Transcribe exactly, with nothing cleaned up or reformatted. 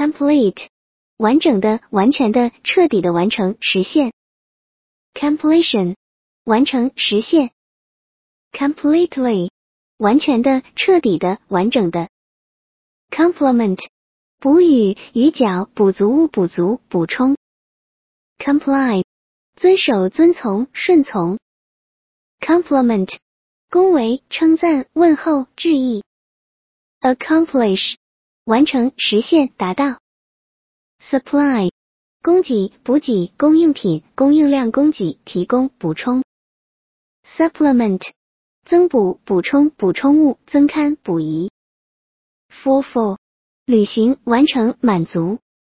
complete 完整的、完全的、彻底的完成、实现。completion 完成、实现。completely 完全的、彻底的、完整的。complement 补语、语角、补足物、补足、补充。comply 遵守、遵从、顺从。compliment 恭维、称赞、问候、致意。accomplish 完成、实现、达到。supply 供给、补给、供应品、供应量、供给、提供、补充。supplement 增补、补充、补充物、增刊、补遗。fulfill 履行、完成、满足。